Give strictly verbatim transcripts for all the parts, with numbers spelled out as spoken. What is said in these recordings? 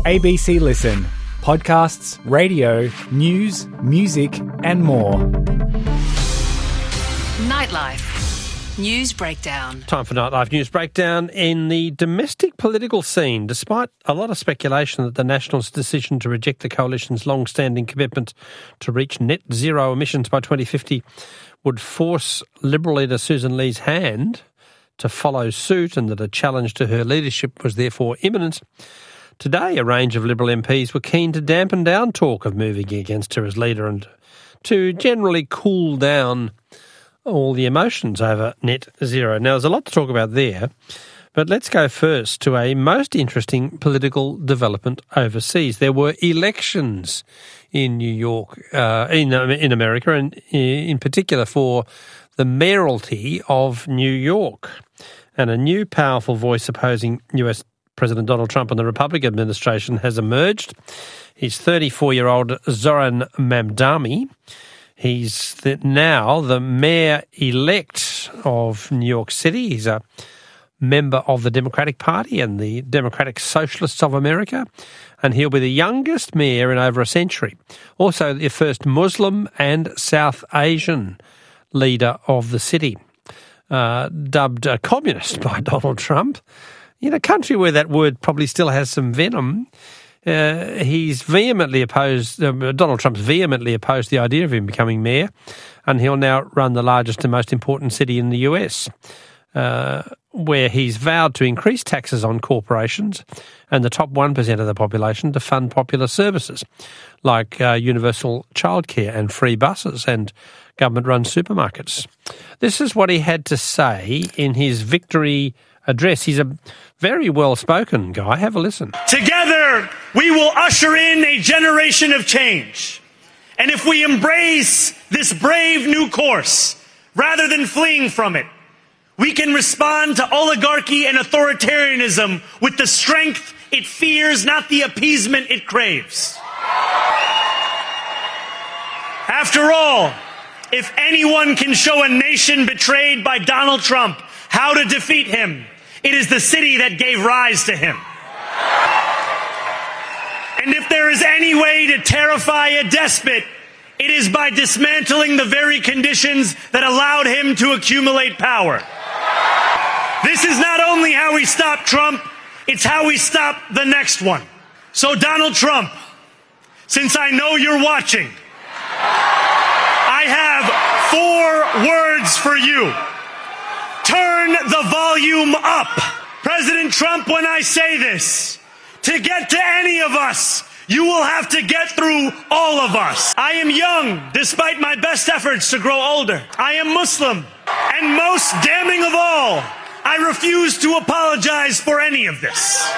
A B C Listen. Podcasts, radio, news, music and more. Nightlife. News Breakdown. Time for Nightlife News Breakdown. In the domestic political scene, despite a lot of speculation that the Nationals' decision to reject the Coalition's long-standing commitment to reach net zero emissions by twenty fifty would force Liberal leader Susan Lee's hand to follow suit and that a challenge to her leadership was therefore imminent, today a range of Liberal M Ps were keen to dampen down talk of moving against her as leader and to generally cool down all the emotions over net zero. Now, there's a lot to talk about there, but let's go first to a most interesting political development overseas. There were elections in New York, uh, in in America, and in particular for the mayoralty of New York. And a new powerful voice opposing U S President Donald Trump and the Republican administration has emerged. He's thirty-four-year-old Zoran Mamdani. He's the, now the mayor-elect of New York City. He's a member of the Democratic Party and the Democratic Socialists of America, and he'll be the youngest mayor in over a century. Also the first Muslim and South Asian leader of the city. Uh, dubbed a communist by Donald Trump. In a country where that word probably still has some venom, uh, he's vehemently opposed, uh, Donald Trump's vehemently opposed the idea of him becoming mayor, and he'll now run the largest and most important city in the U S, uh, where he's vowed to increase taxes on corporations and the top one percent of the population to fund popular services like uh, universal childcare and free buses and government-run supermarkets. This is what he had to say in his victory address. He's a very well-spoken guy. Have a listen. Together, we will usher in a generation of change. And if we embrace this brave new course, rather than fleeing from it, we can respond to oligarchy and authoritarianism with the strength it fears, not the appeasement it craves. After all, if anyone can show a nation betrayed by Donald Trump how to defeat him, it is the city that gave rise to him. And if there is any way to terrify a despot, it is by dismantling the very conditions that allowed him to accumulate power. This is not only how we stop Trump, it's how we stop the next one. So Donald Trump, since I know you're watching, I have four words for you. Turn the volume up. President Trump, when I say this, to get to any of us, you will have to get through all of us. I am young, despite my best efforts to grow older. I am Muslim. And most damning of all, I refuse to apologize for any of this.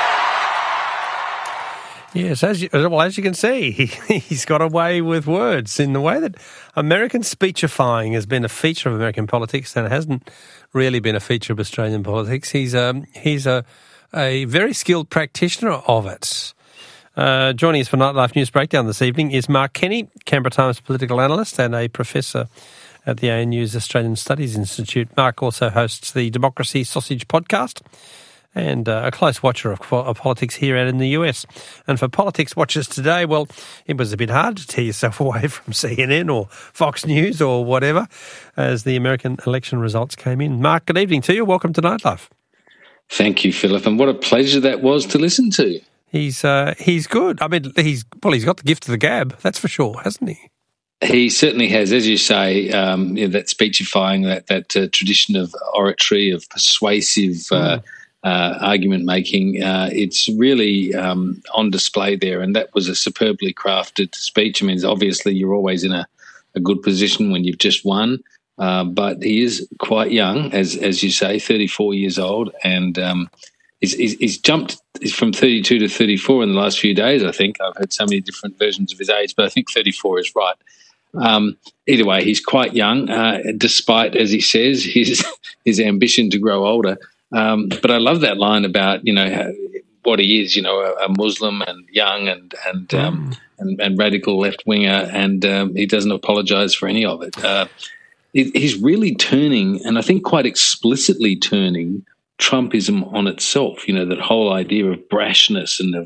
Yes, as you, well, as you can see, he, he's got away with words in the way that American speechifying has been a feature of American politics and it hasn't really been a feature of Australian politics. He's a, he's a, a very skilled practitioner of it. Uh, joining us for Nightlife News Breakdown this evening is Mark Kenny, Canberra Times political analyst and a professor at the A N U's Australian Studies Institute. Mark also hosts the Democracy Sausage podcast and uh, a close watcher of, of politics here out in the U S. And for politics watchers today, well, it was a bit hard to tear yourself away from C N N or Fox News or whatever as the American election results came in. Mark, good evening to you. Welcome to Nightlife. Thank you, Philip, and what a pleasure that was to listen to. He's uh, he's good. I mean, he's well, he's got the gift of the gab, that's for sure, hasn't he? He certainly has, as you say, um, you know, that speechifying, that that uh, tradition of oratory, of persuasive uh, mm. uh, argument making. Uh, it's really um, on display there, and that was a superbly crafted speech. I mean, obviously, you're always in a, a good position when you've just won, uh, but he is quite young, as as you say, thirty-four years old, and um, he's, he's, he's jumped from thirty-two to thirty-four in the last few days. I think I've heard so many different versions of his age, but I think thirty-four is right. Um, either way, he's quite young, uh, despite, as he says, his his ambition to grow older. Um, but I love that line about, you know, how, what he is, you know, a, a Muslim and young and and um, and, and radical left winger, and um, he doesn't apologise for any of it. Uh, it. He's really turning, and I think quite explicitly turning Trumpism on itself. You know, that whole idea of brashness and of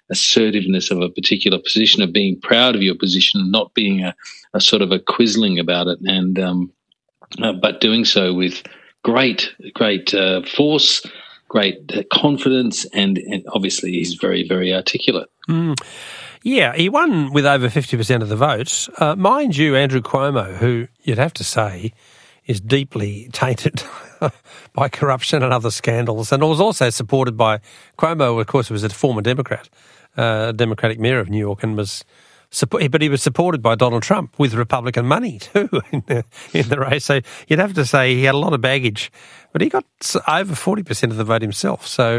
assertiveness of a particular position, of being proud of your position, not being a, a sort of a quizzling about it, and um, uh, but doing so with great, great uh, force, great uh, confidence, and, and obviously he's very, very articulate. Mm. Yeah, he won with over fifty percent of the votes. Uh, mind you, Andrew Cuomo, who you'd have to say is deeply tainted by corruption and other scandals, and was also supported by Cuomo, of course, was a former Democrat, uh, Democratic mayor of New York, and was support, but he was supported by Donald Trump with Republican money too in the, in the race. So you'd have to say he had a lot of baggage, but he got over forty percent of the vote himself. So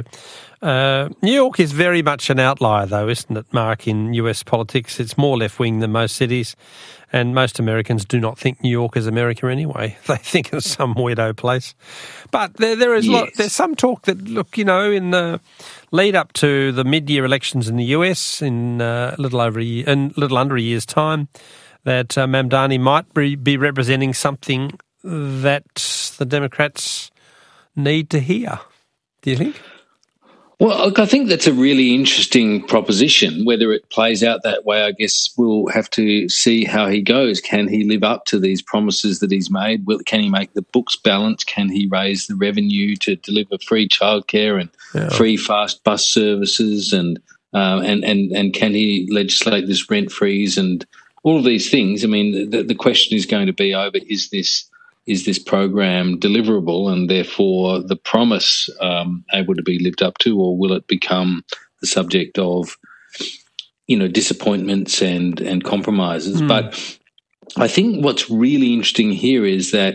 uh, New York is very much an outlier, though, isn't it, Mark, in U S politics? It's more left-wing than most cities. And most Americans do not think New York is America anyway. They think it's some weirdo place. But there, there is yes. lot, there's some talk that, look, you know, in the lead up to the mid-year elections in the U S in uh, a little over a year, in little under a year's time, that uh, Mamdani might be, be representing something that the Democrats need to hear. Do you think? Well, look, I think that's a really interesting proposition. Whether it plays out that way, I guess we'll have to see how he goes. Can he live up to these promises that he's made? Will, can he make the books balance? Can he raise the revenue to deliver free childcare and yeah. free fast bus services? And, uh, and and and can he legislate this rent freeze and all of these things? I mean, the, the question is going to be over, is this is this program deliverable, and therefore the promise um, able to be lived up to, or will it become the subject of, you know, disappointments and, and compromises? Mm. But I think what's really interesting here is that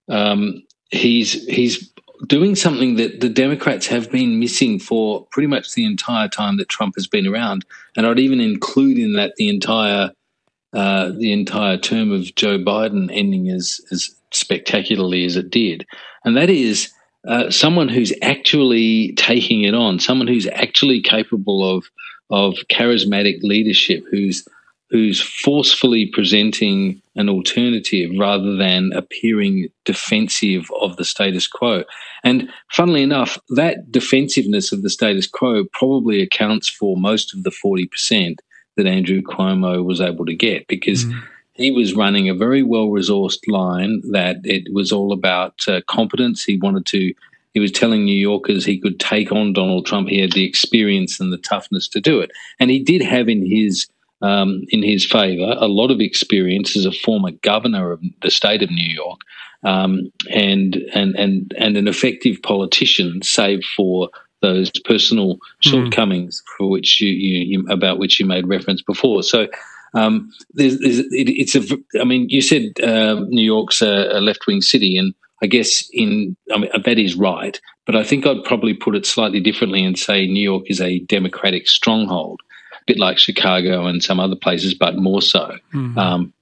um, he's he's doing something that the Democrats have been missing for pretty much the entire time that Trump has been around, and I'd even include in that the entire uh, the entire term of Joe Biden ending as as spectacularly as it did, and that is uh, someone who's actually taking it on, someone who's actually capable of of charismatic leadership, who's who's forcefully presenting an alternative rather than appearing defensive of the status quo. And funnily enough, that defensiveness of the status quo probably accounts for most of the forty percent that Andrew Cuomo was able to get, because mm. he was running a very well-resourced line that it was all about uh, competence. He wanted to, he was telling New Yorkers he could take on Donald Trump. He had the experience and the toughness to do it. And he did have in his um, in his favour a lot of experience as a former governor of the state of New York, um, and, and, and, and an effective politician, save for those personal shortcomings mm. for which you, you, you about which you made reference before. So um, there's, there's, it, it's a. I mean, you said uh, New York's a, a left-wing city, and I guess in I mean that is right. But I think I'd probably put it slightly differently and say New York is a Democratic stronghold, a bit like Chicago and some other places, but more so. Mm. Um,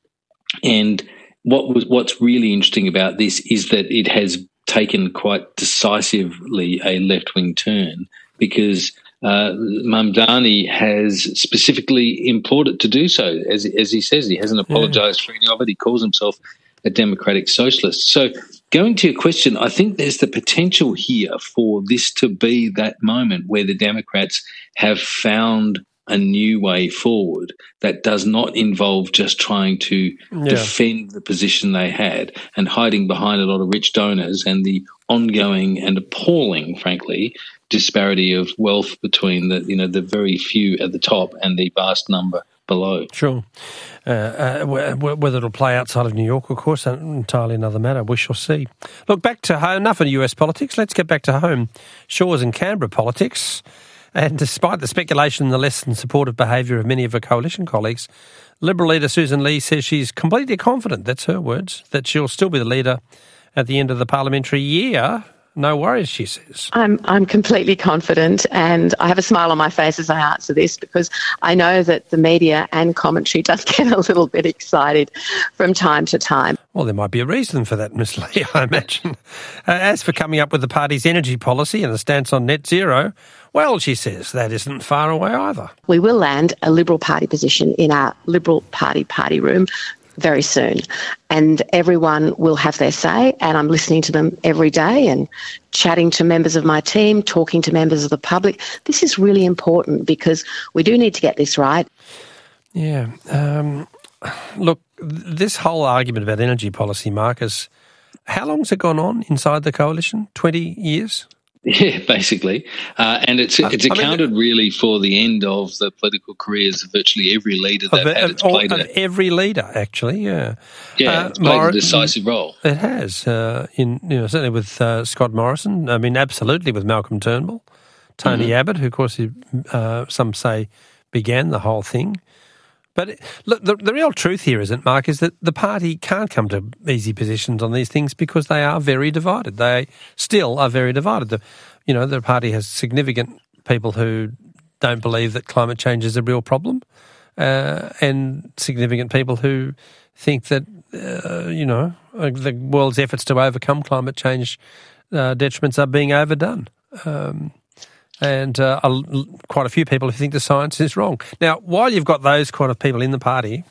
and what was what's really interesting about this is that it has taken quite decisively a left-wing turn, because uh, Mamdani has specifically implored it to do so. As, as he says, he hasn't apologised yeah. for any of it. He calls himself a democratic socialist. So going to your question, I think there's the potential here for this to be that moment where the Democrats have found a new way forward that does not involve just trying to yeah. defend the position they had and hiding behind a lot of rich donors and the ongoing and appalling, frankly, disparity of wealth between the, you know, the very few at the top and the vast number below. Sure. Uh, uh, whether it'll play outside of New York, of course, that's entirely another matter. We shall see. Look, back to home. Enough of U S politics. Let's get back to home. Shores and Canberra politics. And despite the speculation and the less than supportive behaviour of many of her coalition colleagues, Liberal leader Susan Lee says she's completely confident, that's her words, that she'll still be the leader at the end of the parliamentary year. No worries, she says. I'm I'm completely confident, and I have a smile on my face as I answer this, because I know that the media and commentary does get a little bit excited from time to time. Well, there might be a reason for that, Miss Lee, I imagine. Uh, as for coming up with the party's energy policy and the stance on net zero, well, she says, that isn't far away either. We will land a Liberal Party position in our Liberal Party party room very soon. And everyone will have their say, and I'm listening to them every day and chatting to members of my team, talking to members of the public. This is really important because we do need to get this right. Yeah. Um, look, this whole argument about energy policy, Marcus, how long's it gone on inside the coalition? twenty years? Yeah, basically. Uh, and it's it's I mean, accounted really for the end of the political careers of virtually every leader that of, had its of, played of it. every leader, actually, yeah. Yeah, uh, it's played Mor- a decisive role. It has, uh, in you know, certainly with uh, Scott Morrison. I mean, absolutely with Malcolm Turnbull, Tony mm-hmm. Abbott, who, of course, uh, some say began the whole thing. But look, the, the real truth here, isn't it, Mark, is that the party can't come to easy positions on these things because they are very divided. They still are very divided. The, you know, the party has significant people who don't believe that climate change is a real problem, uh, and significant people who think that, uh, you know, the world's efforts to overcome climate change uh, detriments are being overdone. Um And uh, quite a few people who think the science is wrong. Now, while you've got those kind of people in the party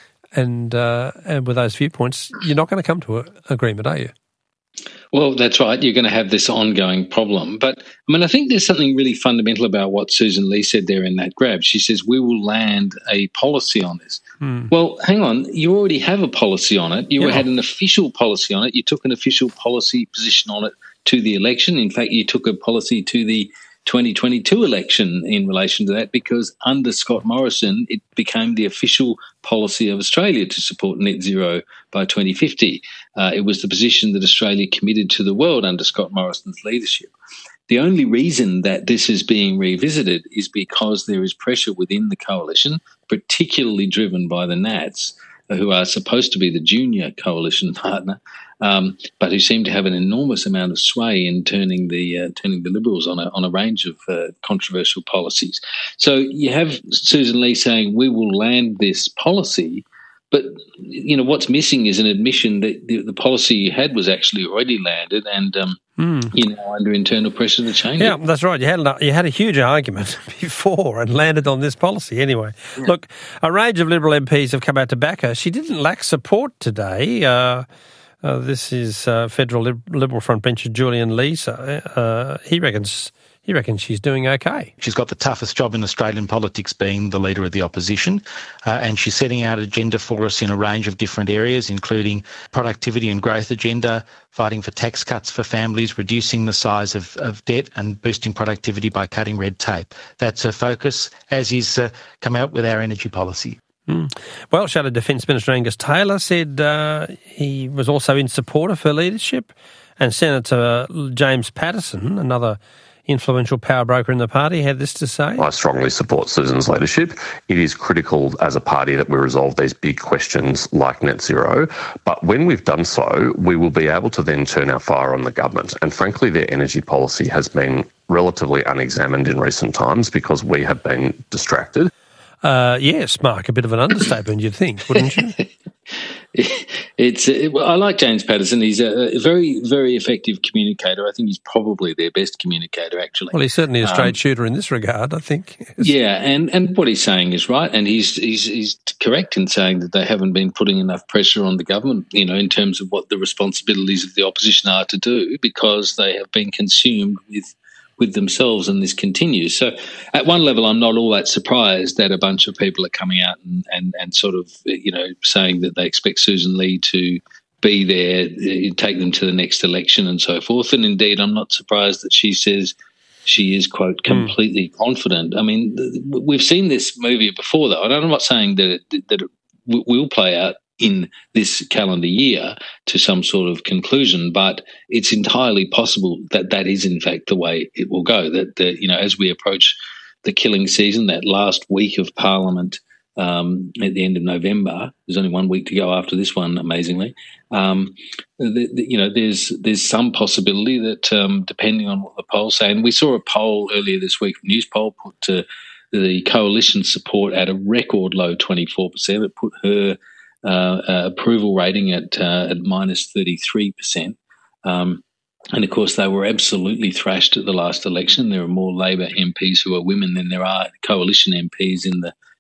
and, uh, and with those viewpoints, you're not going to come to an agreement, are you? Well, that's right. You're going to have this ongoing problem. But, I mean, I think there's something really fundamental about what Susan Lee said there in that grab. She says, we will land a policy on this. Hmm. Well, hang on. You already have a policy on it. You yeah. had an official policy on it. You took an official policy position on it to the election. In fact, you took a policy to the twenty twenty-two election in relation to that, because under Scott Morrison, it became the official policy of Australia to support net zero by twenty fifty. Uh, it was the position that Australia committed to the world under Scott Morrison's leadership. The only reason that this is being revisited is because there is pressure within the coalition, particularly driven by the Nats, who are supposed to be the junior coalition partner, um, but who seem to have an enormous amount of sway in turning the uh, turning the Liberals on a on a range of uh, controversial policies. So you have Susan Lee saying we will land this policy, but you know what's missing is an admission that the, the policy you had was actually already landed, and um, mm. you know under internal pressure to change yeah, it. Yeah, that's right. You had a, you had a huge argument before and landed on this policy anyway. Yeah. Look, a range of Liberal M Ps have come out to back her. She didn't lack support today. Uh, uh, this is uh, federal Lib- Liberal frontbencher Julian Lee. So, uh, he reckons. He reckons she's doing okay. She's got the toughest job in Australian politics, being the Leader of the Opposition, uh, and she's setting out an agenda for us in a range of different areas, including productivity and growth agenda, fighting for tax cuts for families, reducing the size of, of debt and boosting productivity by cutting red tape. That's her focus, as is uh, come out with our energy policy. Mm. Well, Shadow Defence Minister Angus Taylor said uh, he was also in support of her leadership, and Senator James Patterson, another influential power broker in the party, had this to say. I strongly support Susan's leadership. It is critical as a party that we resolve these big questions like net zero. But when we've done so, we will be able to then turn our fire on the government. And frankly, their energy policy has been relatively unexamined in recent times because we have been distracted. Uh, yes, Mark, a bit of an understatement, you'd think, wouldn't you? It's. Uh, well, I like James Patterson. He's a, a very, very effective communicator. I think he's probably their best communicator, actually. Well, he's certainly a straight um, shooter in this regard, I think. Yeah, and, and what he's saying is right, and he's, he's he's correct in saying that they haven't been putting enough pressure on the government, you know, in terms of what the responsibilities of the opposition are to do, because they have been consumed with with themselves, and this continues. So at one level, I'm not all that surprised that a bunch of people are coming out and, and, and sort of, you know, saying that they expect Susan Lee to be there, take them to the next election and so forth. And indeed, I'm not surprised that she says she is, quote, completely mm. confident. I mean, we've seen this movie before, though, and I'm not saying that it, that it will play out in this calendar year to some sort of conclusion, but it's entirely possible that that is in fact the way it will go. That the, you know, as we approach the killing season, that last week of Parliament um, at the end of November, there's only one week to go after this one, amazingly. Um, the, the, you know, there's there's some possibility that um, depending on what the polls say, and we saw a poll earlier this week, a news poll put uh, the coalition support at a record low twenty-four percent. It put her Uh, uh, approval rating at uh, at minus thirty-three percent. Um, and, of course, they were absolutely thrashed at the last election. There are more Labor M Ps who are women than there are coalition M Ps in the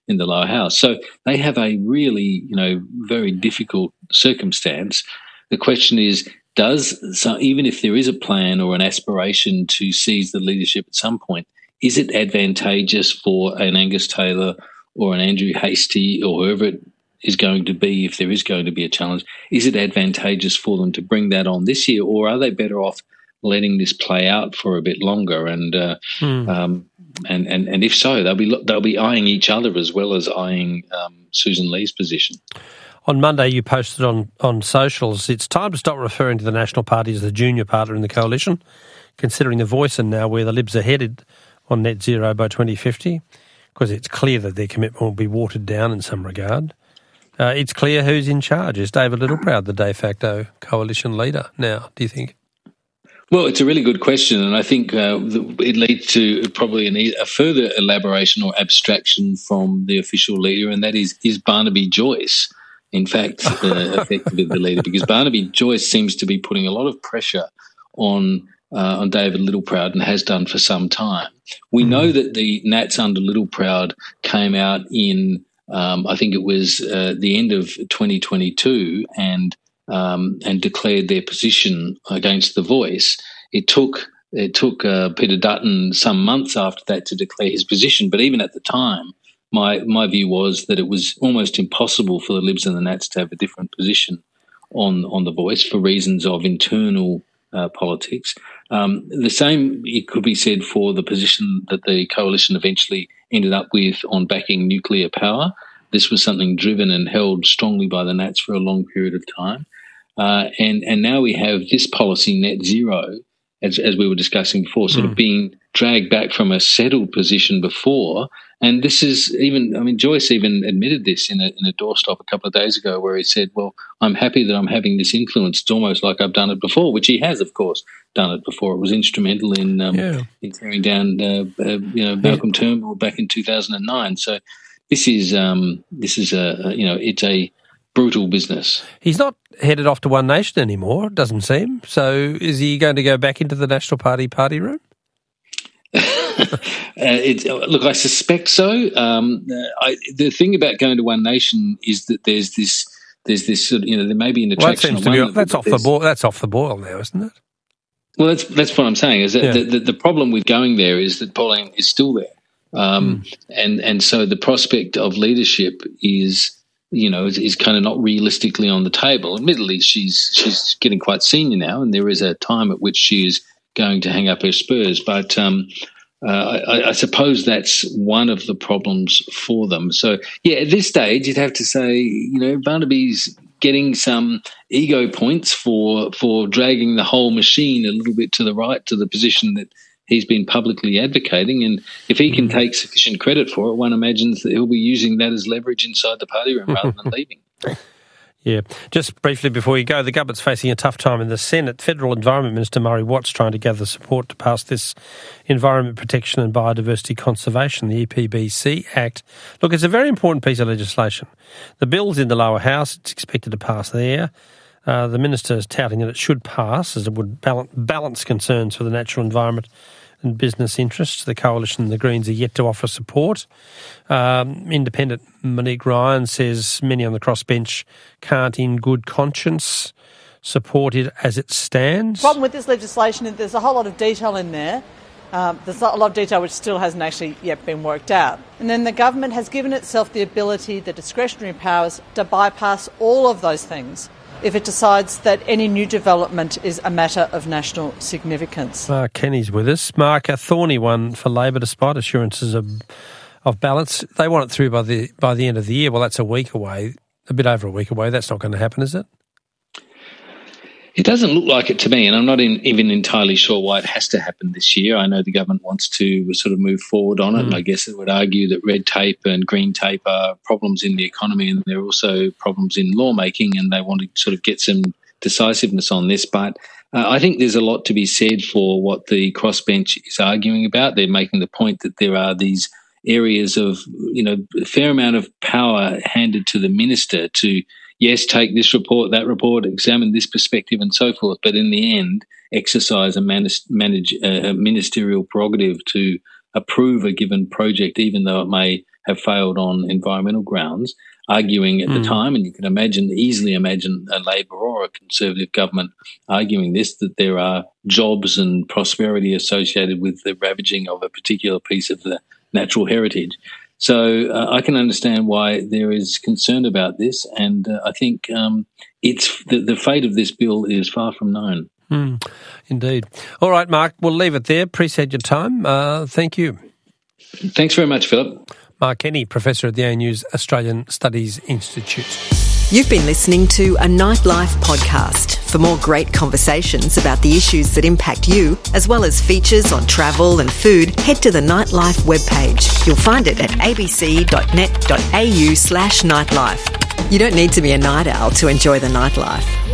in the lower house. So they have a really, you know, very difficult circumstance. The question is, does, so even if there is a plan or an aspiration to seize the leadership at some point, is it advantageous for an Angus Taylor or an Andrew Hastie or whoever it is going to be, if there is going to be a challenge, is it advantageous for them to bring that on this year, or are they better off letting this play out for a bit longer? And uh, hmm. um, and, and and if so, they'll be they'll be eyeing each other as well as eyeing um, Susan Lee's position. On Monday, you posted on, on socials, it's time to stop referring to the National Party as the junior partner in the coalition, considering the voice and now where the Libs are headed on net zero by twenty fifty, because it's clear that their commitment will be watered down in some regard. Uh, it's clear who's in charge. Is David Littleproud the de facto coalition leader now, do you think? Well, it's a really good question, and I think uh, it leads to probably an, a further elaboration or abstraction from the official leader, and that is, is Barnaby Joyce, in fact, uh, effectively the leader, because Barnaby Joyce seems to be putting a lot of pressure on uh, on David Littleproud and has done for some time. We mm. know that the Nats under Littleproud came out in, um, I think it was uh, the end of twenty twenty-two, and Um, and declared their position against the Voice. It took it took uh, Peter Dutton some months after that to declare his position, but even at the time, my my view was that it was almost impossible for the Libs and the Nats to have a different position on on the Voice for reasons of internal uh, politics. Um, the same it could be said for the position that the coalition eventually ended up with on backing nuclear power. This was something driven and held strongly by the Nats for a long period of time. Uh, and, and now we have this policy, net zero, as, as we were discussing before, sort mm. of being dragged back from a settled position before. And this is even, I mean, Joyce even admitted this in a, in a doorstop a couple of days ago, where he said, well, I'm happy that I'm having this influence. It's almost like I've done it before, which he has, of course, done it before. It was instrumental in, um, yeah. in tearing down, uh, uh, you know, Malcolm yeah. Turnbull back in two thousand nine. So this is, um, this is a, a, you know, it's a brutal business. He's not headed off to One Nation anymore, it doesn't seem. So is he going to go back into the National Party party room? uh, it, look, I suspect so. Um, I, the thing about going to One Nation is that there's this, there's this sort of, you know, there may be an attraction. Well, that seems to be, that's off the boil. That's off the boil now, isn't it? Well, that's that's what I'm saying. Is that yeah. the, the, the problem with going there is that Pauline is still there, um, mm. and and so the prospect of leadership is, you know, is, is kind of not realistically on the table. Admittedly, she's she's getting quite senior now, and there is a time at which she is going to hang up her spurs. But um, uh, I, I suppose that's one of the problems for them. So, yeah, at this stage, you'd have to say, you know, Barnaby's getting some ego points for for dragging the whole machine a little bit to the right, to the position that he's been publicly advocating. And if he can take sufficient credit for it, one imagines that he'll be using that as leverage inside the party room rather than leaving. Yeah. Just briefly before you go, the government's facing a tough time in the Senate. Federal Environment Minister Murray Watt's trying to gather support to pass this Environment Protection and Biodiversity Conservation, the E P B C Act. Look, it's a very important piece of legislation. The bill's in the lower house. It's expected to pass there. Uh, the minister is touting that it should pass, as it would balance, balance concerns for the natural environment and business interests. The Coalition and the Greens are yet to offer support. Um, independent Monique Ryan says many on the crossbench can't in good conscience support it as it stands. The problem with this legislation is there's a whole lot of detail in there. Um, there's a lot of detail which still hasn't actually yet been worked out. And then the government has given itself the ability, the discretionary powers, to bypass all of those things if it decides that any new development is a matter of national significance. Mark Kenny's with us. Mark, a thorny one for Labor despite assurances of, of balance. They want it through by the by the end of the year. Well, that's a week away, a bit over a week away. That's not going to happen, is it? It doesn't look like it to me, and I'm not in, even entirely sure why it has to happen this year. I know the government wants to sort of move forward on it, mm. and I guess it would argue that red tape and green tape are problems in the economy, and they're also problems in lawmaking, and they want to sort of get some decisiveness on this. But uh, I think there's a lot to be said for what the crossbench is arguing about. They're making the point that there are these areas of, you know, a fair amount of power handed to the minister to, yes, take this report, that report, examine this perspective and so forth, but in the end, exercise a manage, manage a ministerial prerogative to approve a given project, even though it may have failed on environmental grounds, arguing at mm. the time, and you can imagine, easily imagine a Labor or a Conservative government arguing this, that there are jobs and prosperity associated with the ravaging of a particular piece of the natural heritage. So uh, I can understand why there is concern about this, and uh, I think um, it's the, the fate of this bill is far from known. Mm, indeed. All right, Mark, we'll leave it there. Appreciate your time. Uh, thank you. Thanks very much, Philip. Mark Kenny, Professor at the A N U's Australian Studies Institute. You've been listening to a Nightlife podcast. For more great conversations about the issues that impact you, as well as features on travel and food, head to the Nightlife webpage. You'll find it at abc.net.au slash nightlife. You don't need to be a night owl to enjoy the nightlife.